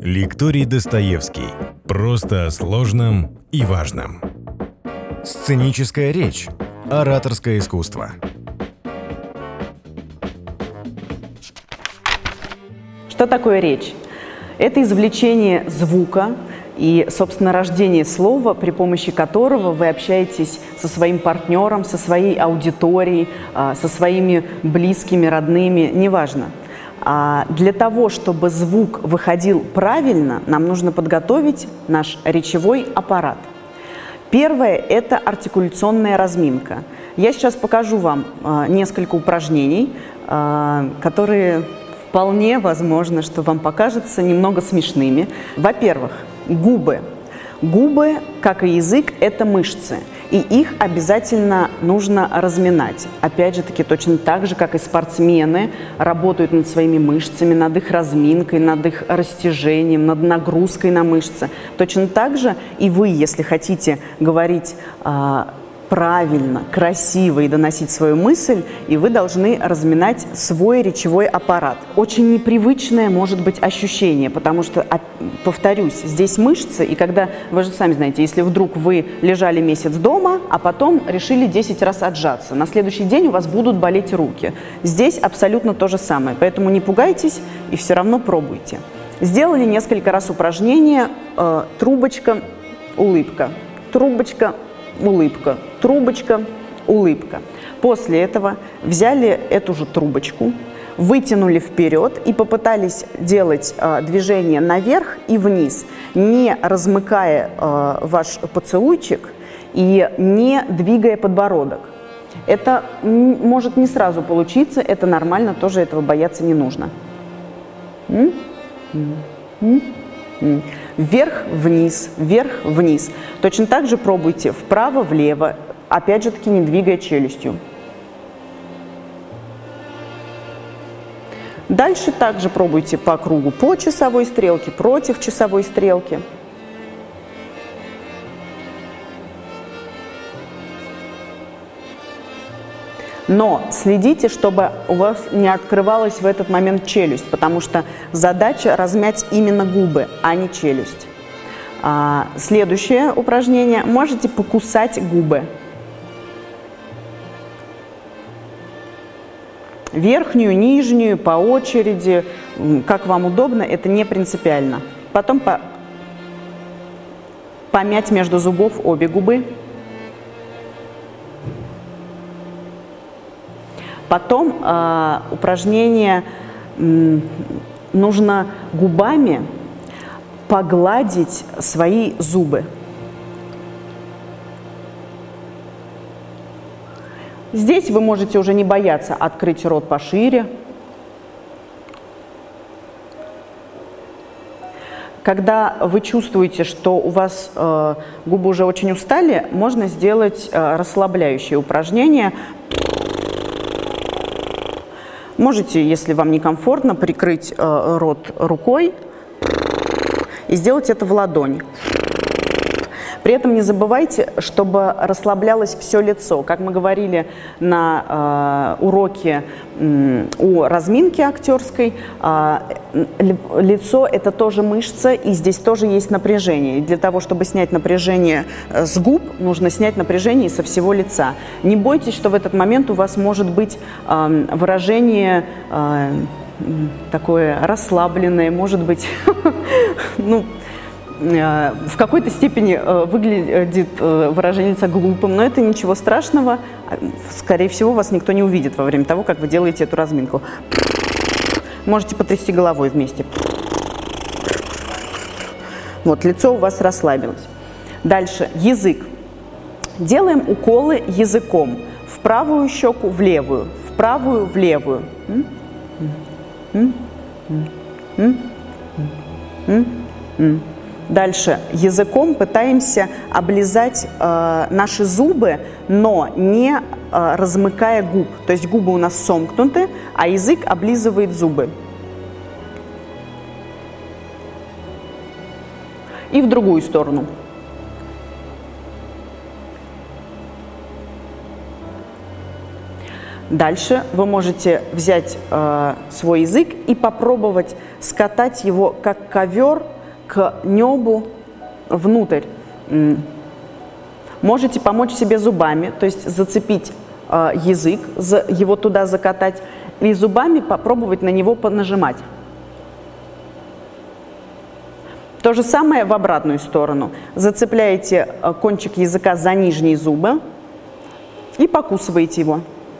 Лекторий Достоевский. Просто о сложном и важном. Сценическая речь. Ораторское искусство. Что такое речь? Это извлечение звука и, собственно, рождение слова, при помощи которого вы общаетесь со своим партнером, со своей аудиторией, со своими близкими, родными, неважно. Для того, чтобы звук выходил правильно, нам нужно подготовить наш речевой аппарат. Первое – это артикуляционная разминка. Я сейчас покажу вам несколько упражнений, которые вполне возможно, что вам покажутся немного смешными. Во-первых, губы. Губы, как и язык, это мышцы, и их обязательно нужно разминать. Опять же таки, точно так же, как и спортсмены работают над своими мышцами, над их разминкой, над их растяжением, над нагрузкой на мышцы. Точно так же и вы, если хотите говорить правильно, красиво и доносить свою мысль, и вы должны разминать свой речевой аппарат. Очень непривычное может быть ощущение, потому что, повторюсь, здесь мышцы, и когда, вы же сами знаете, если вдруг вы лежали месяц дома, а потом решили 10 раз отжаться, на следующий день у вас будут болеть руки. Здесь абсолютно то же самое, поэтому не пугайтесь и все равно пробуйте. Сделали несколько раз упражнение трубочка, улыбка, трубочка, улыбка, трубочка, улыбка. После этого взяли эту же трубочку, вытянули вперед и попытались делать движение наверх и вниз, не размыкая ваш поцелуйчик и не двигая подбородок. Это может не сразу получиться, это нормально, тоже этого бояться не нужно. Вверх-вниз, вверх-вниз. Точно так же пробуйте вправо-влево, опять же таки не двигая челюстью. Дальше также пробуйте по кругу по часовой стрелке, против часовой стрелки. Но следите, чтобы у вас не открывалась в этот момент челюсть, потому что задача размять именно губы, а не челюсть. Следующее упражнение. Можете покусать губы. Верхнюю, нижнюю, по очереди, как вам удобно, это не принципиально. Потом помять между зубов обе губы. Потом упражнение нужно губами погладить свои зубы. Здесь вы можете уже не бояться открыть рот пошире. Когда вы чувствуете, что у вас губы уже очень устали, можно сделать расслабляющее упражнение. Можете, если вам некомфортно, прикрыть рот рукой и сделать это в ладонь. При этом не забывайте, чтобы расслаблялось все лицо. Как мы говорили на уроке о разминке актерской, лицо – это тоже мышца, и здесь тоже есть напряжение. И для того, чтобы снять напряжение с губ, нужно снять напряжение со всего лица. Не бойтесь, что в этот момент у вас может быть выражение такое расслабленное, может быть, в какой-то степени выглядит выражение лица глупым, но это ничего страшного. Скорее всего, вас никто не увидит во время того, как вы делаете эту разминку. Можете потрясти головой вместе. Вот, лицо у вас расслабилось. Дальше, язык. Делаем уколы языком. В правую щеку, в левую. В правую, в левую. Дальше языком пытаемся облизать наши зубы, но не размыкая губ. То есть губы у нас сомкнуты, а язык облизывает зубы. И в другую сторону. Дальше вы можете взять свой язык и попробовать скатать его как ковер к небу внутрь. Можете помочь себе зубами, то есть зацепить язык, его туда закатать, и зубами попробовать на него понажимать. То же самое в обратную сторону. Зацепляете кончик языка за нижние зубы и покусываете его.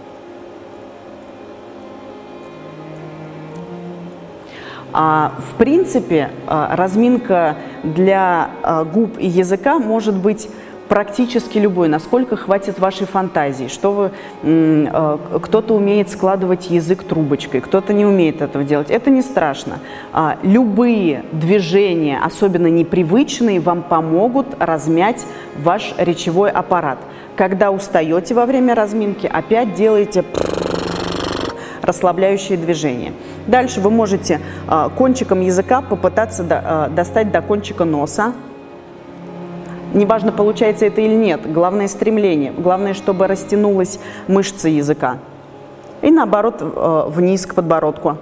В принципе, разминка для губ и языка может быть практически любой, насколько хватит вашей фантазии. Кто-то умеет складывать язык трубочкой, кто-то не умеет этого делать. Это не страшно. Любые движения, особенно непривычные, вам помогут размять ваш речевой аппарат. Когда устаете во время разминки, опять делаете расслабляющие движения. Дальше вы можете кончиком языка попытаться достать до кончика носа. Неважно, получается это или нет, главное стремление. Главное, чтобы растянулась мышца языка. И наоборот, вниз к подбородку.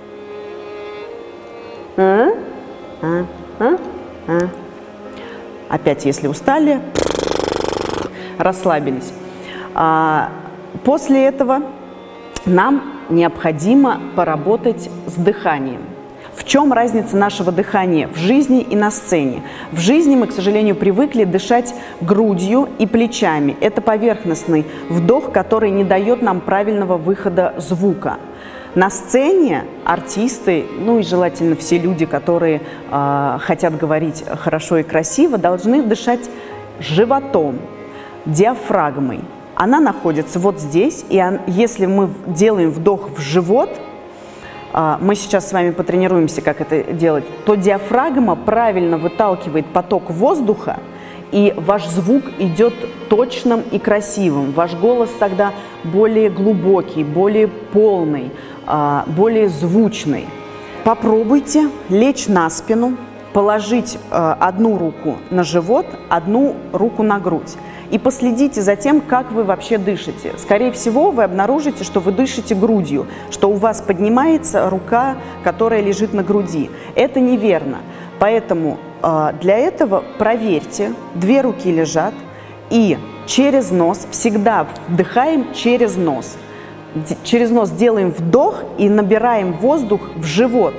Опять, если устали, расслабились. После этого нам необходимо поработать с дыханием. В чем разница нашего дыхания в жизни и на сцене? В жизни мы, к сожалению, привыкли дышать грудью и плечами. Это поверхностный вдох, который не дает нам правильного выхода звука. На сцене артисты, ну и желательно все люди, которые хотят говорить хорошо и красиво, должны дышать животом, диафрагмой. Она находится вот здесь, и если мы делаем вдох в живот, мы сейчас с вами потренируемся, как это делать, то диафрагма правильно выталкивает поток воздуха, и ваш звук идет точным и красивым. Ваш голос тогда более глубокий, более полный, более звучный. Попробуйте лечь на спину, положить одну руку на живот, одну руку на грудь. И последите за тем, как вы вообще дышите. Скорее всего, вы обнаружите, что вы дышите грудью, что у вас поднимается рука, которая лежит на груди. Это неверно. Поэтому для этого проверьте, 2 руки лежат, и через нос, всегда вдыхаем через нос. Через нос делаем вдох и набираем воздух в живот.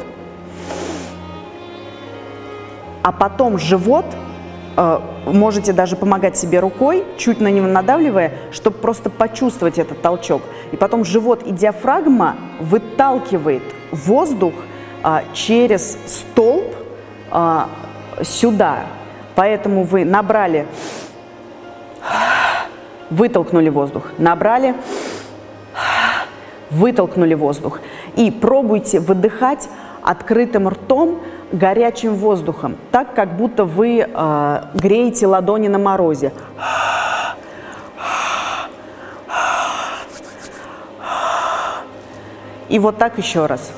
А потом живот, можете даже помогать себе рукой, чуть на него надавливая, чтобы просто почувствовать этот толчок. И потом живот и диафрагма выталкивает воздух через столб сюда. Поэтому вы набрали, вытолкнули воздух, набрали, вытолкнули воздух. И пробуйте выдыхать открытым ртом, горячим воздухом, так, как будто вы греете ладони на морозе. И вот так еще раз.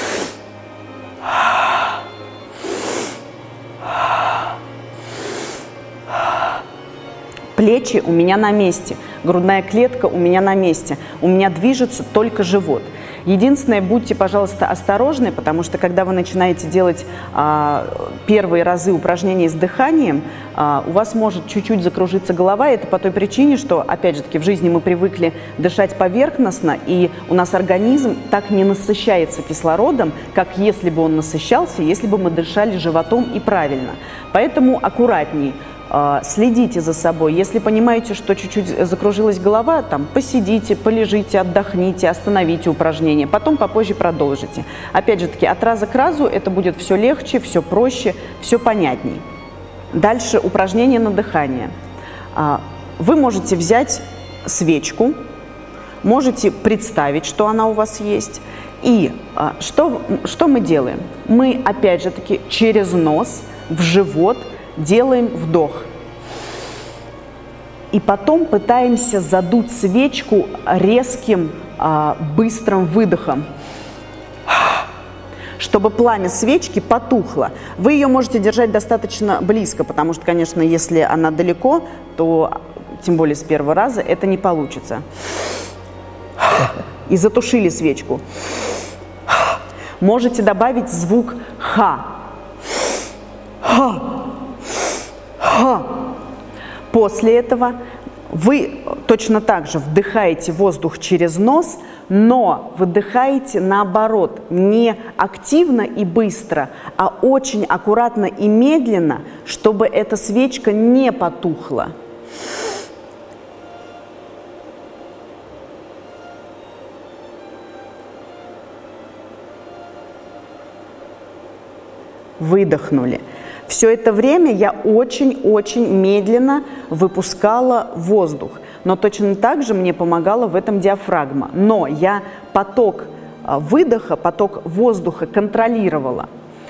Плечи у меня на месте, грудная клетка у меня на месте, у меня движется только живот. Единственное, будьте, пожалуйста, осторожны, потому что когда вы начинаете делать первые разы упражнений с дыханием, у вас может чуть-чуть закружиться голова. Это по той причине, что, опять же таки, в жизни мы привыкли дышать поверхностно, и у нас организм так не насыщается кислородом, как если бы он насыщался, если бы мы дышали животом и правильно. Поэтому аккуратней. Следите за собой. Если понимаете, что чуть-чуть закружилась голова, там, посидите, полежите, отдохните, остановите упражнение, потом попозже продолжите. Опять же таки, от раза к разу это будет все легче, все проще, все понятней. Дальше упражнение на дыхание. Вы можете взять свечку, можете представить, что она у вас есть. И что мы делаем? Мы, опять же таки, через нос в живот делаем вдох. И потом пытаемся задуть свечку резким, быстрым выдохом, чтобы пламя свечки потухло. Вы ее можете держать достаточно близко, потому что, конечно, если она далеко, то, тем более с первого раза, это не получится. И затушили свечку. Можете добавить звук «ха». ха, ха. После этого вы точно так же вдыхаете воздух через нос, но выдыхаете наоборот, не активно и быстро, а очень аккуратно и медленно, чтобы эта свечка не потухла. Выдохнули. Все это время я очень-очень медленно выпускала воздух, но точно так же мне помогала в этом диафрагма. Но я поток выдоха, поток воздуха контролировала.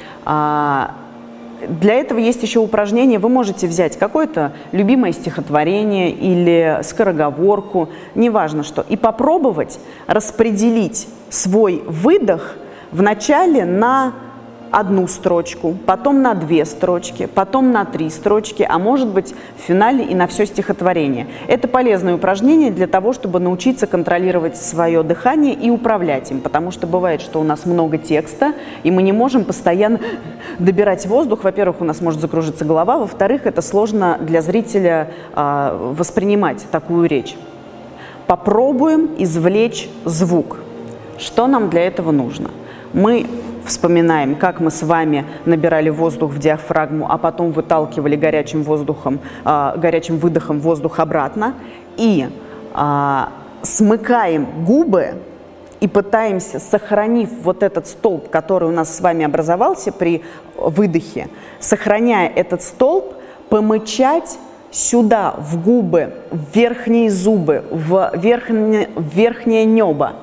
Для этого есть еще упражнение. Вы можете взять какое-то любимое стихотворение или скороговорку, неважно что, и попробовать распределить свой выдох вначале на одну строчку, потом на 2 строчки, потом на 3 строчки, а может быть в финале и на все стихотворение. Это полезное упражнение для того, чтобы научиться контролировать свое дыхание и управлять им, потому что бывает, что у нас много текста, и мы не можем постоянно добирать воздух. Во-первых, у нас может закружиться голова, во-вторых, это сложно для зрителя воспринимать такую речь. Попробуем извлечь звук. Что нам для этого нужно? Мы вспоминаем, как мы с вами набирали воздух в диафрагму, а потом выталкивали горячим выдохом воздух обратно. И смыкаем губы и пытаемся, сохранив вот этот столб, который у нас с вами образовался при выдохе, сохраняя этот столб, помычать сюда, в губы, в верхние зубы, в верхнее небо.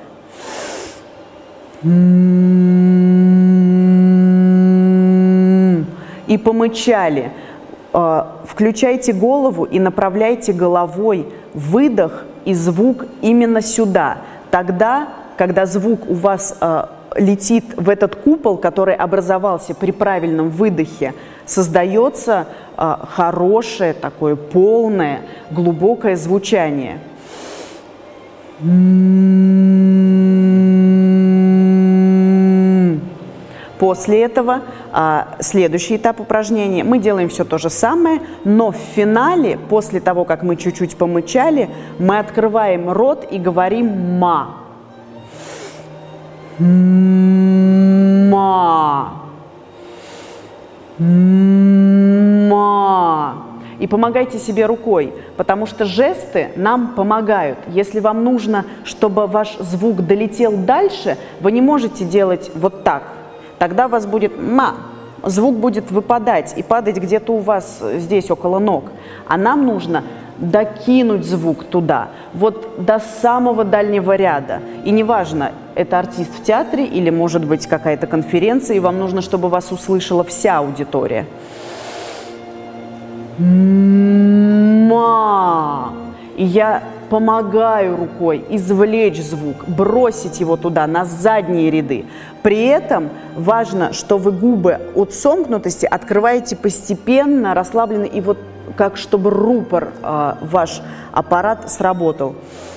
И помычали. Включайте голову и направляйте головой выдох и звук именно сюда. Тогда, когда звук у вас летит в этот купол, который образовался при правильном выдохе, создается хорошее, такое полное, глубокое звучание. После этого следующий этап упражнения. Мы делаем все то же самое, но в финале, после того, как мы чуть-чуть помычали, мы открываем рот и говорим «ма». Ма. Ма. И помогайте себе рукой, потому что жесты нам помогают. Если вам нужно, чтобы ваш звук долетел дальше, вы не можете делать вот так. Тогда у вас будет «ма». Звук будет выпадать и падать где-то у вас здесь, около ног. А нам нужно докинуть звук туда, вот до самого дальнего ряда. И неважно, это артист в театре или, может быть, какая-то конференция, и вам нужно, чтобы вас услышала вся аудитория. «Ма». И я помогаю рукой извлечь звук, бросить его туда, на задние ряды. При этом важно, что вы губы от сомкнутости открываете постепенно, расслабленно, и вот как чтобы рупор ваш аппарат сработал.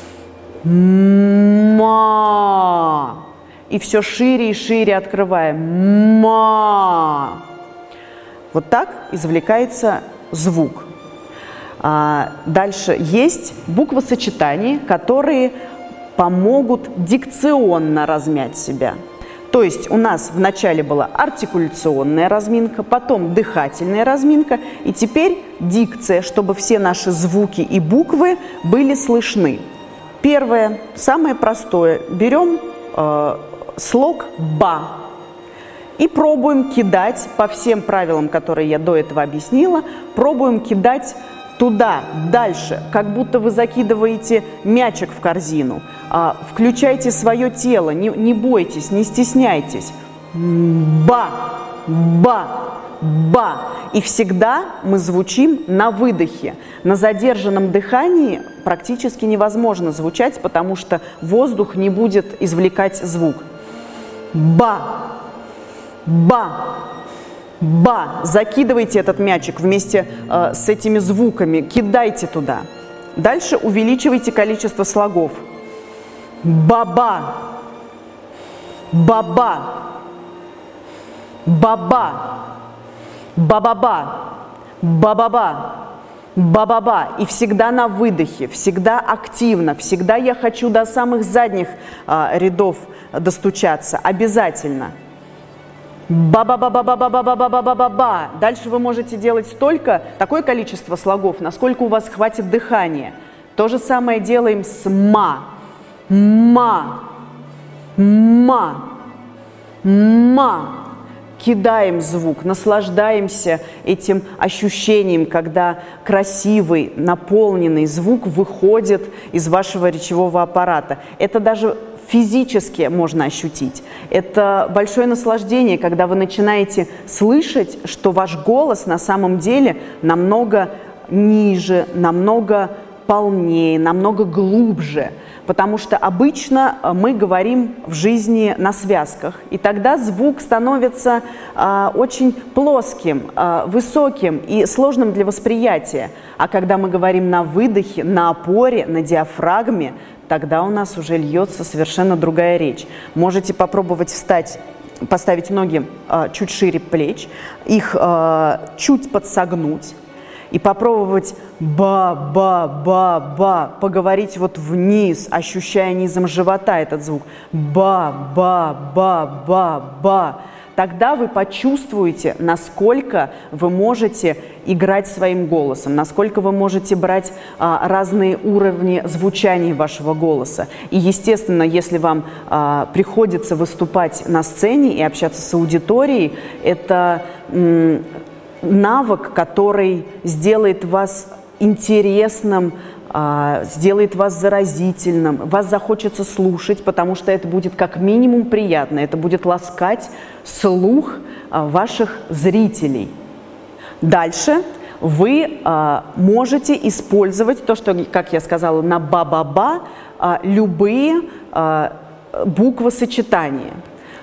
Ма. И все шире и шире открываем. Ма. Вот так извлекается звук. Дальше есть буквосочетания, которые помогут дикционно размять себя. То есть у нас вначале была артикуляционная разминка, потом дыхательная разминка, и теперь дикция, чтобы все наши звуки и буквы были слышны. Первое, самое простое. Берем слог «ба» и пробуем кидать по всем правилам, которые я до этого объяснила, пробуем кидать туда, дальше, как будто вы закидываете мячик в корзину. Включайте свое тело, не бойтесь, не стесняйтесь. Ба, ба, ба. И всегда мы звучим на выдохе. На задержанном дыхании практически невозможно звучать, потому что воздух не будет извлекать звук. Ба, ба. Ба! Закидывайте этот мячик вместе с этими звуками, кидайте туда. Дальше увеличивайте количество слогов. Баба! Баба! Баба! Ба-ба-ба, ба-ба-ба, ба-ба-ба. И всегда на выдохе, всегда активно, всегда я хочу до самых задних рядов достучаться. Обязательно. Ба-ба-ба-ба-ба-ба-ба-ба-ба-ба-ба. Дальше вы можете делать такое количество слогов, насколько у вас хватит дыхания. То же самое делаем с ма. Ма. Ма. Ма. Кидаем звук, наслаждаемся этим ощущением, когда красивый, наполненный звук выходит из вашего речевого аппарата. Это даже физически можно ощутить. Это большое наслаждение, когда вы начинаете слышать, что ваш голос на самом деле намного ниже, намного полнее, намного глубже. Потому что обычно мы говорим в жизни на связках, и тогда звук становится очень плоским, высоким и сложным для восприятия. А когда мы говорим на выдохе, на опоре, на диафрагме, тогда у нас уже льется совершенно другая речь. Можете попробовать встать, поставить ноги чуть шире плеч, их чуть подсогнуть, и попробовать ба-ба-ба-ба, поговорить вот вниз, ощущая низом живота этот звук. Ба-ба-ба-ба-ба. Тогда вы почувствуете, насколько вы можете играть своим голосом, насколько вы можете брать разные уровни звучания вашего голоса. И, естественно, если вам приходится выступать на сцене и общаться с аудиторией, это навык, который сделает вас интересным, сделает вас заразительным, вас захочется слушать, потому что это будет как минимум приятно, это будет ласкать слух ваших зрителей. Дальше вы можете использовать то, что, как я сказала, на ба-ба-ба, любые буквосочетания.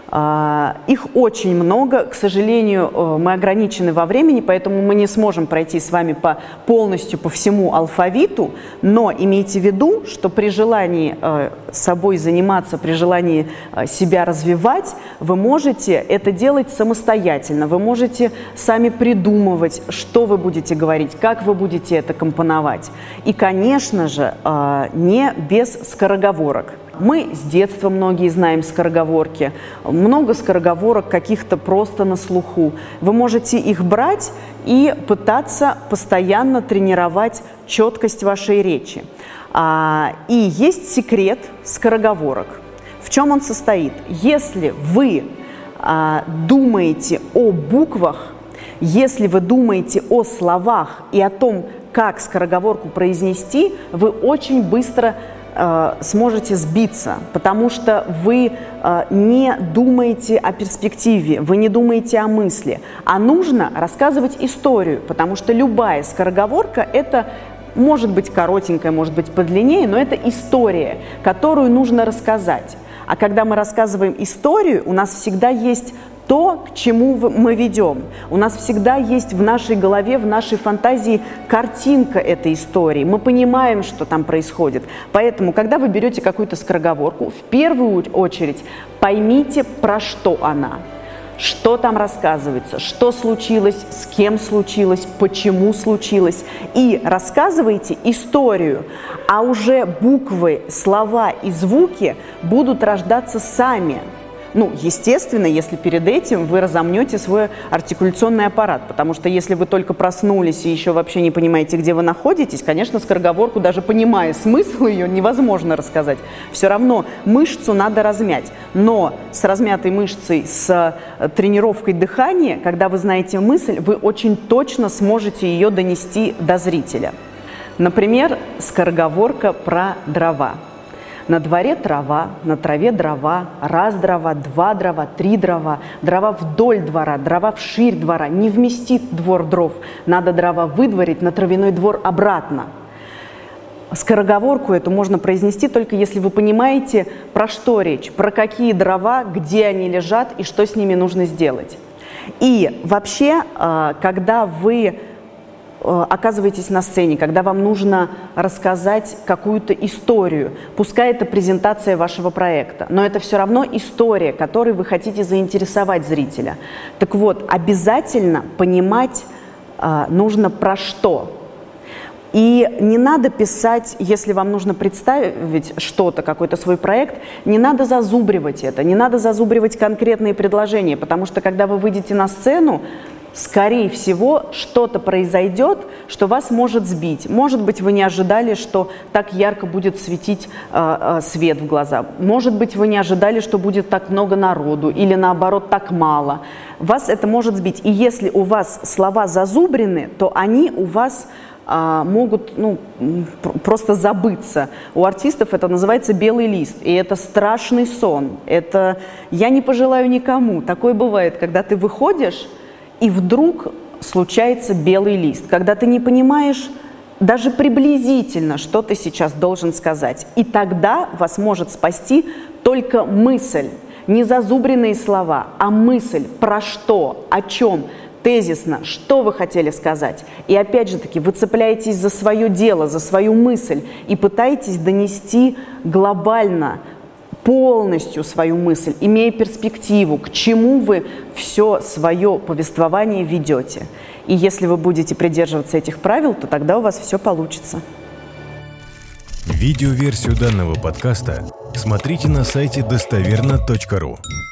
Их очень много, к сожалению, мы ограничены во времени, поэтому мы не сможем пройти с вами полностью по всему алфавиту, но имейте в виду, что при желании собой заниматься, при желании себя развивать, вы можете это делать самостоятельно, вы можете сами придумывать, что вы будете говорить, как вы будете это компоновать. И, конечно же, не без скороговорок. Мы с детства многие знаем скороговорки, много скороговорок каких-то просто на слуху. Вы можете их брать и пытаться постоянно тренировать четкость вашей речи. И есть секрет скороговорок. В чем он состоит? Если вы думаете о буквах, если вы думаете о словах и о том, как скороговорку произнести, вы очень быстро сможете сбиться, потому что вы не думаете о перспективе, вы не думаете о мысли, а нужно рассказывать историю, потому что любая скороговорка – это может быть коротенькая, может быть подлиннее, но это история, которую нужно рассказать. А когда мы рассказываем историю, у нас всегда есть то, к чему мы ведем. У нас всегда есть в нашей голове, в нашей фантазии картинка этой истории. Мы понимаем, что там происходит. Поэтому, когда вы берете какую-то скороговорку, в первую очередь поймите, про что она. Что там рассказывается, что случилось, с кем случилось, почему случилось. И рассказывайте историю, а уже буквы, слова и звуки будут рождаться сами. Естественно, если перед этим вы разомнете свой артикуляционный аппарат, потому что если вы только проснулись и еще вообще не понимаете, где вы находитесь, конечно, скороговорку, даже понимая смысл ее, невозможно рассказать. Все равно мышцу надо размять. Но с размятой мышцей, с тренировкой дыхания, когда вы знаете мысль, вы очень точно сможете ее донести до зрителя. Например, скороговорка про дрова. На дворе трава, на траве дрова, раз дрова, два дрова, три дрова, дрова вдоль двора, дрова вширь двора, не вместит двор дров, надо дрова выдворить на травяной двор обратно. Скороговорку эту можно произнести только если вы понимаете, про что речь, про какие дрова, где они лежат и что с ними нужно сделать. И вообще, когда вы оказываетесь на сцене, когда вам нужно рассказать какую-то историю, пускай это презентация вашего проекта, но это все равно история, которой вы хотите заинтересовать зрителя. Так вот, обязательно понимать нужно про что. И не надо писать, если вам нужно представить что-то, какой-то свой проект, не надо зазубривать это, не надо зазубривать конкретные предложения, потому что когда вы выйдете на сцену, скорее всего, что-то произойдет, что вас может сбить. Может быть, вы не ожидали, что так ярко будет светить свет в глаза. Может быть, вы не ожидали, что будет так много народу или, наоборот, так мало. Вас это может сбить. И если у вас слова зазубрены, то они у вас могут просто забыться. У артистов это называется белый лист, и это страшный сон. Это я не пожелаю никому. Такое бывает, когда ты выходишь, и вдруг случается белый лист, когда ты не понимаешь даже приблизительно, что ты сейчас должен сказать. И тогда вас может спасти только мысль, не зазубренные слова, а мысль, про что, о чем, тезисно, что вы хотели сказать. И опять же таки, вы цепляетесь за свое дело, за свою мысль и пытаетесь донести глобально, полностью свою мысль, имея перспективу, к чему вы все свое повествование ведете. И если вы будете придерживаться этих правил, то тогда у вас все получится. Видеоверсию данного подкаста смотрите на сайте достоверно.ру.